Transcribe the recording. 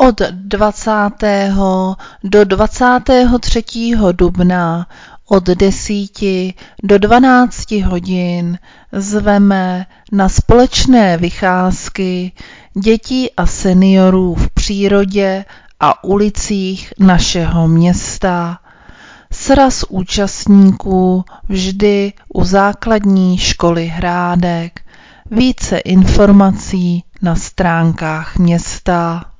Od 20. do 23. dubna od 10 do 12 hodin zveme na společné vycházky dětí a seniorů v přírodě a ulicích našeho města. Sraz účastníků vždy u základní školy Hrádek. Více informací na stránkách města.